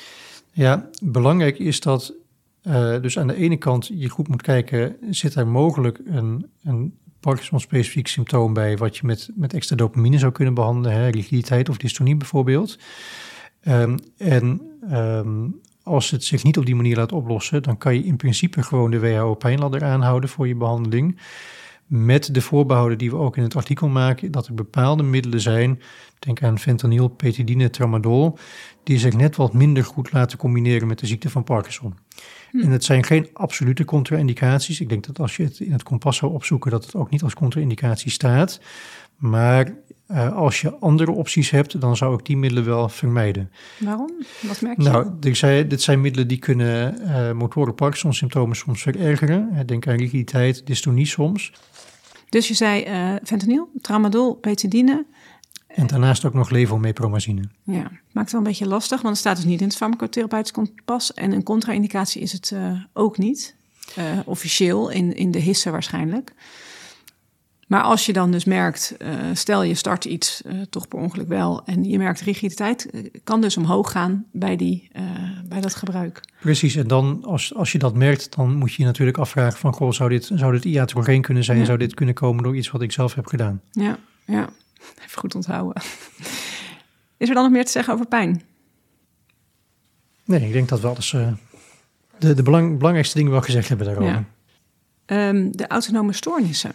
Ja, belangrijk is dat uh, dus aan de ene kant je goed moet kijken, zit er mogelijk een, een Parkinson-specifiek symptoom bij wat je met, met extra dopamine zou kunnen behandelen, hè, rigiditeit of dystonie bijvoorbeeld. Um, en um, als het zich niet op die manier laat oplossen, dan kan je in principe gewoon de W H O-pijnladder aanhouden voor je behandeling. Met de voorbehouden die we ook in het artikel maken, dat er bepaalde middelen zijn, denk aan fentanyl, petidine, tramadol, die zich net wat minder goed laten combineren met de ziekte van Parkinson. Hm. En het zijn geen absolute contra-indicaties. Ik denk dat als je het in het kompas zou opzoeken, dat het ook niet als contra-indicatie staat. Maar uh, als je andere opties hebt, dan zou ik die middelen wel vermijden. Waarom? Wat merk je? Nou, ik zei, dit zijn middelen die kunnen uh, motoren Parkinson symptomen soms verergeren. Denk aan rigiditeit, dystonie soms. Dus je zei uh, fentanyl, tramadol, betadine. En daarnaast ook nog levomepromazine. Ja, maakt het wel een beetje lastig, want het staat dus niet in het farmacotherapeutisch kompas. En een contra-indicatie is het uh, ook niet. Uh, officieel, in, in de hissen waarschijnlijk. Maar als je dan dus merkt, uh, stel je start iets uh, toch per ongeluk wel... en je merkt rigiditeit, uh, kan dus omhoog gaan bij, die, uh, bij dat gebruik. Precies, en dan als, als je dat merkt, dan moet je je natuurlijk afvragen van... goh, zou dit, zou dit iatrogeen kunnen zijn? Ja. Zou dit kunnen komen door iets wat ik zelf heb gedaan? Ja, ja. Even goed onthouden. Is er dan nog meer te zeggen over pijn? Nee, ik denk dat we alles uh, de, de belang, belangrijkste dingen wel gezegd hebben daarover. Ja. Um, de autonome stoornissen.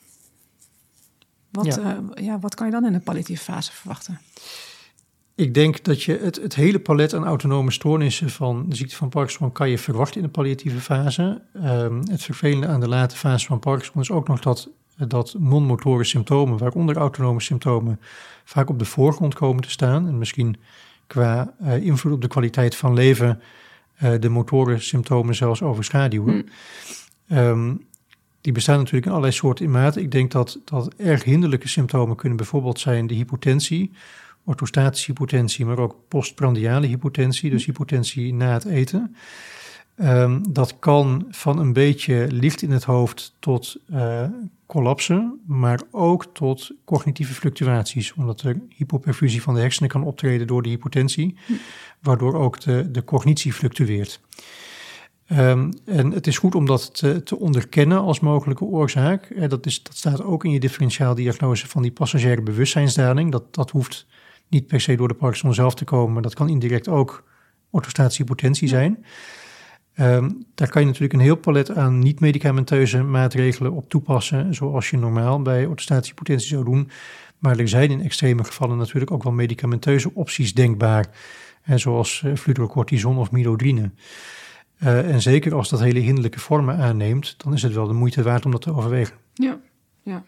Wat, ja. Uh, ja, wat kan je dan in de palliatieve fase verwachten? Ik denk dat je het, het hele palet aan autonome stoornissen van de ziekte van Parkinson kan je verwachten in de palliatieve fase. Um, het vervelende aan de late fase van Parkinson is ook nog dat, dat non-motoren symptomen, waaronder autonome symptomen, vaak op de voorgrond komen te staan. En misschien qua uh, invloed op de kwaliteit van leven uh, de motoren symptomen zelfs overschaduwen. Hmm. Um, Die bestaan natuurlijk in allerlei soorten in mate. Ik denk dat, dat erg hinderlijke symptomen kunnen bijvoorbeeld zijn de hypotensie, orthostatische hypotensie, maar ook postprandiale hypotensie, dus hypotensie na het eten. Um, dat kan van een beetje licht in het hoofd tot uh, collapsen, maar ook tot cognitieve fluctuaties, omdat er hypoperfusie van de hersenen kan optreden door de hypotensie, waardoor ook de, de cognitie fluctueert. Um, en het is goed om dat te, te onderkennen als mogelijke oorzaak. Eh, dat, is, dat staat ook in je differentiaaldiagnose van die passagiaire bewustzijnsdaling. Dat, dat hoeft niet per se door de Parkinson zelf te komen, maar dat kan indirect ook orthostatische hypotensie zijn. Um, daar kan je natuurlijk een heel palet aan niet-medicamenteuze maatregelen op toepassen, zoals je normaal bij orthostatische hypotensie zou doen. Maar er zijn in extreme gevallen natuurlijk ook wel medicamenteuze opties denkbaar, eh, zoals uh, fludrocortison of midodrine. Uh, en zeker als dat hele hinderlijke vormen aanneemt, dan is het wel de moeite waard om dat te overwegen. Ja, ja.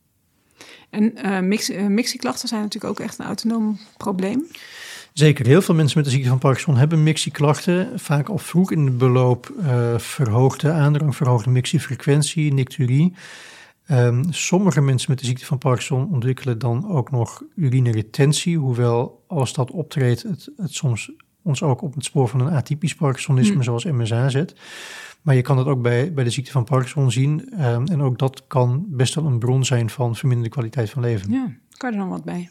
En uh, mix, uh, mixieklachten zijn natuurlijk ook echt een autonoom probleem. Zeker, heel veel mensen met de ziekte van Parkinson hebben mixieklachten. Vaak al vroeg in de beloop uh, verhoogde aandrang, verhoogde mixiefrequentie, nicturie. Um, sommige mensen met de ziekte van Parkinson ontwikkelen dan ook nog urineretentie, hoewel als dat optreedt het, het soms ons ook op het spoor van een atypisch Parkinsonisme, hmm. zoals M S A zet. Maar je kan het ook bij, bij de ziekte van Parkinson zien. Um, en ook dat kan best wel een bron zijn van verminderde kwaliteit van leven. Ja, kan je er dan wat bij?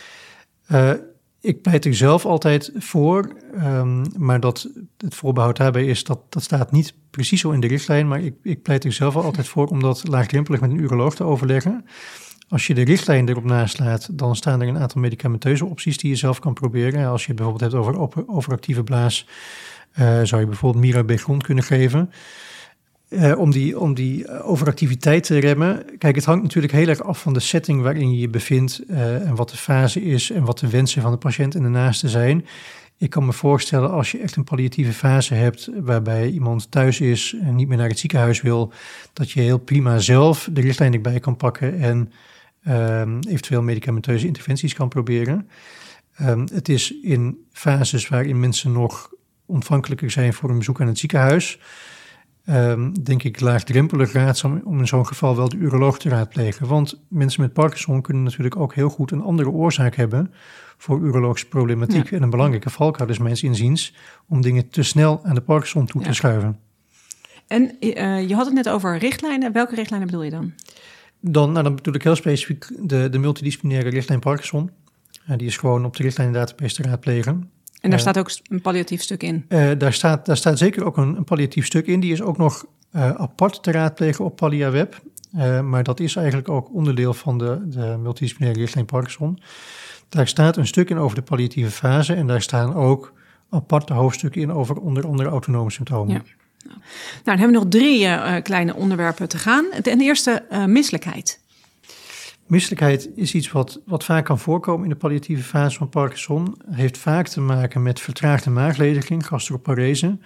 Uh, ik pleit er zelf altijd voor, um, maar dat, het voorbehoud daarbij is dat dat staat niet precies zo in de richtlijn, maar ik, ik pleit er zelf altijd voor om dat laagdrempelig met een uroloog te overleggen. Als je de richtlijn erop naslaat, dan staan er een aantal medicamenteuze opties die je zelf kan proberen. Als je het bijvoorbeeld hebt over over overactieve blaas, uh, zou je bijvoorbeeld mirabegron kunnen geven. Uh, om die, om die overactiviteit te remmen. Kijk, het hangt natuurlijk heel erg af van de setting waarin je je bevindt uh, en wat de fase is en wat de wensen van de patiënt en de naasten zijn. Ik kan me voorstellen als je echt een palliatieve fase hebt waarbij iemand thuis is en niet meer naar het ziekenhuis wil, dat je heel prima zelf de richtlijn erbij kan pakken en Um, eventueel medicamenteuze interventies kan proberen. Um, het is in fases waarin mensen nog ontvankelijker zijn voor een bezoek aan het ziekenhuis, um, denk ik laagdrempelig raadzaam om in zo'n geval wel de uroloog te raadplegen. Want mensen met Parkinson kunnen natuurlijk ook heel goed een andere oorzaak hebben voor urologische problematiek. Ja. En een belangrijke valkuil is mijns inziens om dingen te snel aan de Parkinson toe ja. te schuiven. En uh, je had het net over richtlijnen. Welke richtlijnen bedoel je dan? Dan, nou, dan bedoel ik heel specifiek de, de multidisciplinaire richtlijn Parkinson. Uh, die is gewoon op de richtlijnendatabase te raadplegen. En daar uh, staat ook een palliatief stuk in? Uh, daar, staat, daar staat zeker ook een, een palliatief stuk in. Die is ook nog uh, apart te raadplegen op PalliaWeb. Uh, maar dat is eigenlijk ook onderdeel van de, de multidisciplinaire richtlijn Parkinson. Daar staat een stuk in over de palliatieve fase. En daar staan ook aparte hoofdstukken in over onder andere autonome symptomen. Ja. Nou, dan hebben we nog drie uh, kleine onderwerpen te gaan. Ten eerste uh, misselijkheid. Misselijkheid is iets wat, wat vaak kan voorkomen in de palliatieve fase van Parkinson. Het heeft vaak te maken met vertraagde maaglediging, gastroparese. Uh,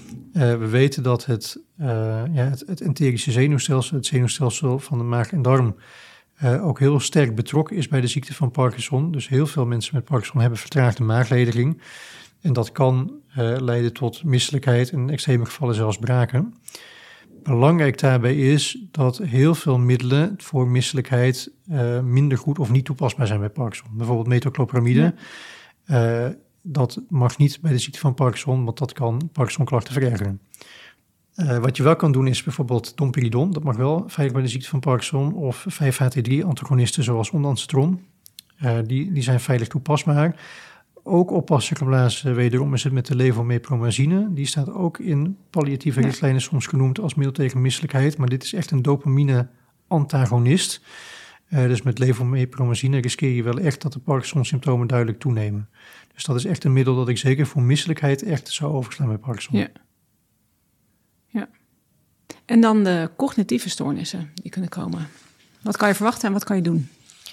we weten dat het, uh, ja, het, het enterische zenuwstelsel, het zenuwstelsel van de maag en darm, uh, ook heel sterk betrokken is bij de ziekte van Parkinson. Dus heel veel mensen met Parkinson hebben vertraagde maaglediging. En dat kan uh, leiden tot misselijkheid en in extreme gevallen zelfs braken. Belangrijk daarbij is dat heel veel middelen voor misselijkheid uh, minder goed of niet toepasbaar zijn bij Parkinson. Bijvoorbeeld metoclopramide. Ja. Uh, dat mag niet bij de ziekte van Parkinson, want dat kan Parkinson-klachten verergeren. Uh, wat je wel kan doen is bijvoorbeeld domperidon. Dat mag wel veilig bij de ziekte van Parkinson. Of vijf H T drie antagonisten zoals ondansetron. Uh, die, die zijn veilig toepasbaar. Ook oppassen geblazen wederom is het met de levomepromazine. Die staat ook in palliatieve ja. richtlijnen soms genoemd als middel tegen misselijkheid. Maar dit is echt een dopamine-antagonist. Uh, dus met levomepromazine riskeer je wel echt dat de Parkinson-symptomen duidelijk toenemen. Dus dat is echt een middel dat ik zeker voor misselijkheid echt zou overslaan bij Parkinson. Ja. Ja. En dan de cognitieve stoornissen die kunnen komen. Wat kan je verwachten en wat kan je doen?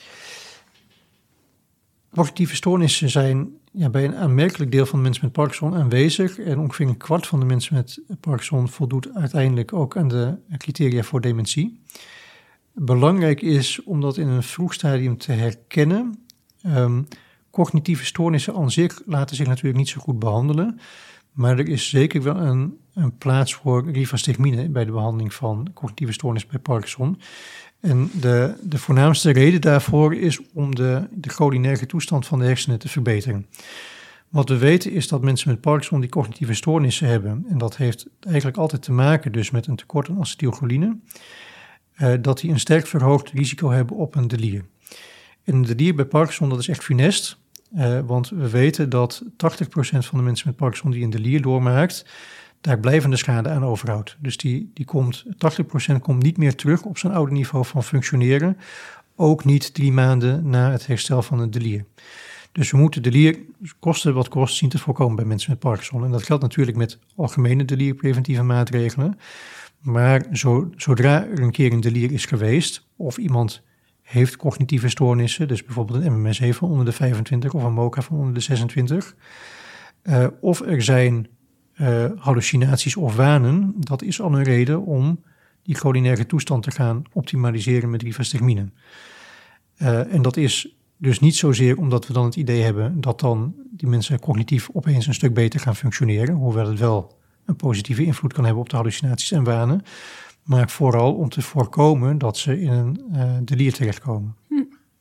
Cognitieve stoornissen zijn ja, bij een aanmerkelijk deel van de mensen met Parkinson aanwezig. En ongeveer een kwart van de mensen met Parkinson voldoet uiteindelijk ook aan de criteria voor dementie. Belangrijk is om dat in een vroeg stadium te herkennen. Um, cognitieve stoornissen aan zich laten zich natuurlijk niet zo goed behandelen. Maar er is zeker wel een, een plaats voor rivastigmine bij de behandeling van cognitieve stoornissen bij Parkinson. En de, de voornaamste reden daarvoor is om de, de cholinerge toestand van de hersenen te verbeteren. Wat we weten is dat mensen met Parkinson die cognitieve stoornissen hebben, en dat heeft eigenlijk altijd te maken dus met een tekort aan acetylcholine, uh, dat die een sterk verhoogd risico hebben op een delier. En een delier bij Parkinson, dat is echt funest, uh, want we weten dat tachtig procent van de mensen met Parkinson die een delier doormaakt, daar blijvende schade aan overhoudt. Dus die, die komt, tachtig procent komt niet meer terug op zijn oude niveau van functioneren. Ook niet drie maanden na het herstel van een delier. Dus we moeten delier, kosten wat kost, zien te voorkomen bij mensen met Parkinson. En dat geldt natuurlijk met algemene delierpreventieve maatregelen. Maar zo, zodra er een keer een delier is geweest, of iemand heeft cognitieve stoornissen, dus bijvoorbeeld een M M S E van onder de vijfentwintig of een MoCA van onder de zesentwintig, uh, of er zijn Uh, hallucinaties of wanen, dat is al een reden om die cholinerge toestand te gaan optimaliseren met rivastigmine. Uh, en dat is dus niet zozeer omdat we dan het idee hebben dat dan die mensen cognitief opeens een stuk beter gaan functioneren, hoewel het wel een positieve invloed kan hebben op de hallucinaties en wanen, maar vooral om te voorkomen dat ze in een uh, delier terechtkomen. Hm.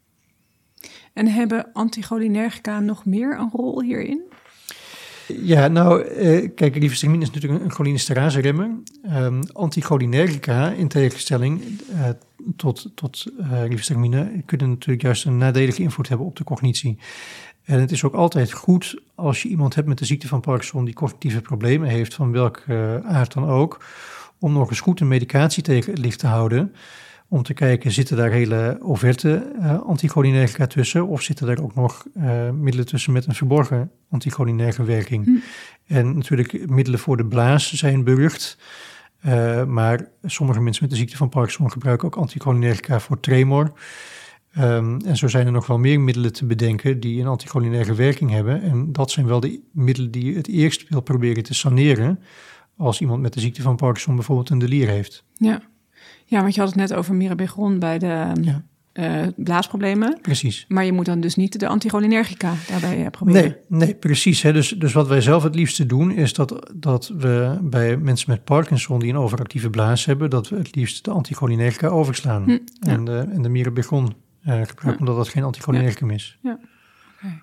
En hebben anticholinergica nog meer een rol hierin? Ja, nou, eh, kijk, rivastigmine is natuurlijk een cholinesterase-remmer. Um, anticholinergica, in tegenstelling uh, tot, tot uh, rivastigmine, kunnen natuurlijk juist een nadelige invloed hebben op de cognitie. En het is ook altijd goed als je iemand hebt met de ziekte van Parkinson die cognitieve problemen heeft, van welke uh, aard dan ook, om nog eens goed een medicatie tegen het licht te houden. Om te kijken, zitten daar hele overte uh, anticholinergica tussen, of zitten daar ook nog uh, middelen tussen met een verborgen anticholinerge werking. Hm. En natuurlijk middelen voor de blaas zijn berucht, uh, maar sommige mensen met de ziekte van Parkinson gebruiken ook anticholinergica voor tremor. Um, en zo zijn er nog wel meer middelen te bedenken die een anticholinerge werking hebben. En dat zijn wel de middelen die je het eerst wil proberen te saneren als iemand met de ziekte van Parkinson bijvoorbeeld een delier heeft. Ja. Ja, want je had het net over mirabegron bij de ja. uh, blaasproblemen. Precies. Maar je moet dan dus niet de anticholinergica daarbij uh, proberen. Nee, nee precies. Hè. Dus, dus wat wij zelf het liefste doen is dat, dat we bij mensen met Parkinson die een overactieve blaas hebben, dat we het liefst de anticholinergica overslaan. Hm, ja. En de, en de mirabegron uh, gebruiken, ja. omdat dat geen anticholinergicum ja. is. Ja, oké. Okay.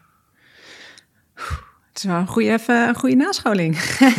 Het is wel een goede, even, een goede nascholing.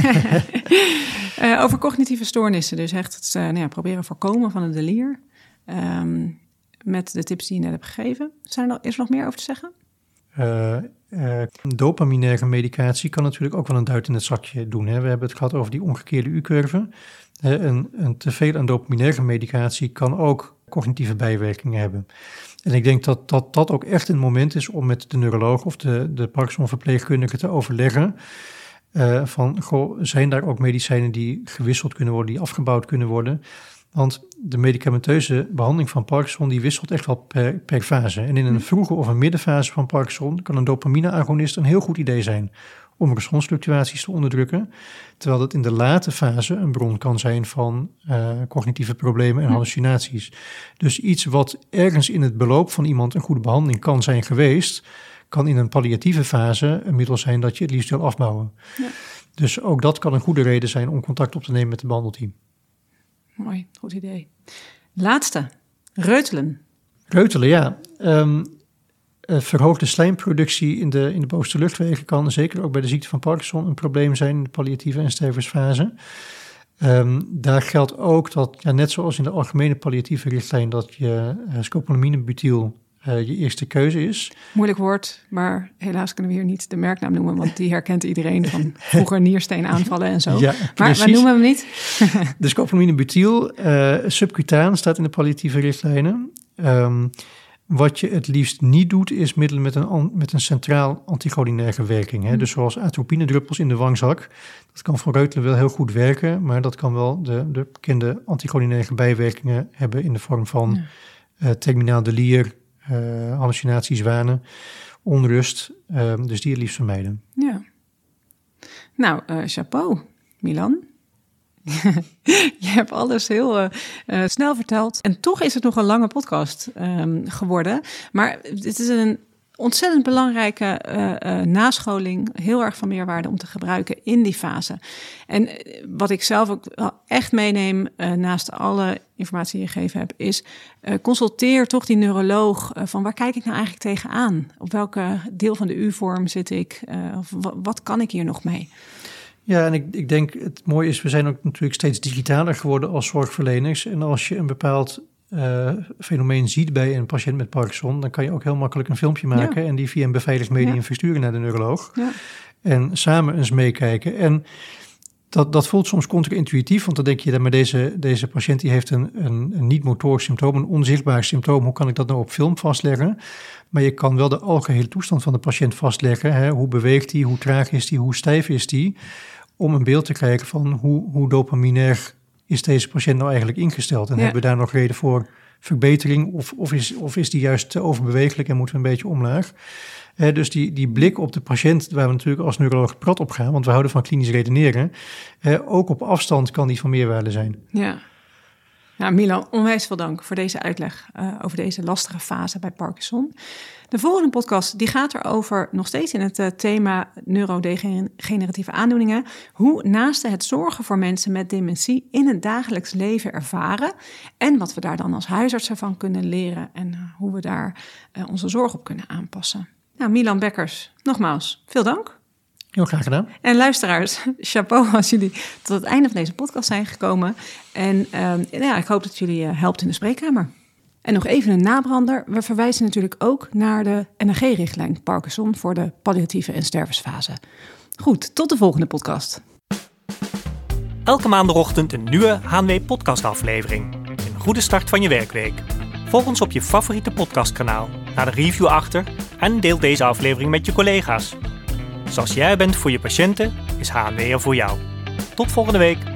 uh, over cognitieve stoornissen. Dus echt het uh, nou ja, proberen voorkomen van een delier. Um, met de tips die je net hebt gegeven. Zijn er nog, is er nog meer over te zeggen? Uh, uh, dopaminerge medicatie kan natuurlijk ook wel een duit in het zakje doen. Hè. We hebben het gehad over die omgekeerde U-curve. Uh, een, een teveel aan dopaminerge medicatie kan ook cognitieve bijwerkingen hebben. En ik denk dat, dat dat ook echt een moment is om met de neuroloog of de, de Parkinson-verpleegkundige te overleggen. Uh, van, goh, zijn daar ook medicijnen die gewisseld kunnen worden, die afgebouwd kunnen worden? Want de medicamenteuze behandeling van Parkinson die wisselt echt wel per, per fase. En in een vroege of een middenfase van Parkinson kan een dopamine-agonist een heel goed idee zijn om gezondheidsfluctuaties te onderdrukken. Terwijl dat in de late fase een bron kan zijn van uh, cognitieve problemen en hallucinaties. Dus iets wat ergens in het beloop van iemand een goede behandeling kan zijn geweest, kan in een palliatieve fase een middel zijn dat je het liefst wil afbouwen. Ja. Dus ook dat kan een goede reden zijn om contact op te nemen met het behandelteam. Mooi, goed idee. Laatste, reutelen. Reutelen, ja. Um, uh, verhoogde slijmproductie in de, in de bovenste luchtwegen kan zeker ook bij de ziekte van Parkinson een probleem zijn in de palliatieve en stervensfase. Um, daar geldt ook dat, ja, net zoals in de algemene palliatieve richtlijn, dat je uh, scopolamine-butyl uh, je eerste keuze is. Moeilijk woord, maar helaas kunnen we hier niet de merknaam noemen, want die herkent iedereen van vroeger niersteenaanvallen en zo. Ja, maar we noemen hem niet. De scopolamine-butyl, uh, subcutaan, staat in de palliatieve richtlijnen. Um, Wat je het liefst niet doet, is middelen met een, met een centraal anticholinerge werking. Hè? Dus zoals atropinedruppels in de wangzak. Dat kan voor reutelen wel heel goed werken, maar dat kan wel de, de bekende anticholinerge bijwerkingen hebben in de vorm van ja. uh, terminaal delier, uh, hallucinaties, wanen, onrust. Uh, dus die het liefst vermijden. Ja. Nou, uh, chapeau, Milan. Je hebt alles heel uh, uh, snel verteld. En toch is het nog een lange podcast um, geworden. Maar het is een ontzettend belangrijke uh, uh, nascholing. Heel erg van meerwaarde om te gebruiken in die fase. En uh, wat ik zelf ook echt meeneem, uh, naast alle informatie die je gegeven hebt, is uh, consulteer toch die neuroloog. Uh, van waar kijk ik nou eigenlijk tegenaan? Op welke deel van de U-vorm zit ik? Uh, of w- wat kan ik hier nog mee? Ja, en ik, ik denk het mooie is, we zijn ook natuurlijk steeds digitaler geworden als zorgverleners. En als je een bepaald uh, fenomeen ziet bij een patiënt met Parkinson, dan kan je ook heel makkelijk een filmpje maken ja. en die via een beveiligd medium ja. versturen naar de neuroloog. Ja. En samen eens meekijken. En dat, dat voelt soms contra-intuïtief, want dan denk je, dat maar deze, deze patiënt die heeft een, een, een niet-motorisch symptoom, een onzichtbaar symptoom. Hoe kan ik dat nou op film vastleggen? Maar je kan wel de algehele toestand van de patiënt vastleggen. Hè? Hoe beweegt hij, hoe traag is hij, hoe stijf is hij? Om een beeld te krijgen van hoe, hoe dopaminair is deze patiënt nou eigenlijk ingesteld. En ja. hebben we daar nog reden voor verbetering? Of, of, is, of is die juist te overbewegelijk en moeten we een beetje omlaag? Eh, dus die, die blik op de patiënt, waar we natuurlijk als neuroloog prat op gaan, want we houden van klinisch redeneren, eh, ook op afstand kan die van meerwaarde zijn. Ja. Nou, Milan, onwijs veel dank voor deze uitleg uh, over deze lastige fase bij Parkinson. De volgende podcast die gaat erover, nog steeds in het uh, thema neurodegeneratieve aandoeningen, hoe naasten het zorgen voor mensen met dementie in het dagelijks leven ervaren en wat we daar dan als huisartsen van kunnen leren en uh, hoe we daar uh, onze zorg op kunnen aanpassen. Nou, Milan Bekkers, nogmaals, veel dank. Heel graag gedaan. En luisteraars, chapeau als jullie tot het einde van deze podcast zijn gekomen. En uh, nou ja, ik hoop dat jullie uh, helpt in de spreekkamer. En nog even een nabrander. We verwijzen natuurlijk ook naar de N H G-richtlijn Parkinson voor de palliatieve en stervensfase. Goed, tot de volgende podcast. Elke maandagochtend een nieuwe H N W-podcastaflevering. Een goede start van je werkweek. Volg ons op je favoriete podcastkanaal. Laat een review achter en deel deze aflevering met je collega's. Zoals jij bent voor je patiënten, is H N W er voor jou. Tot volgende week.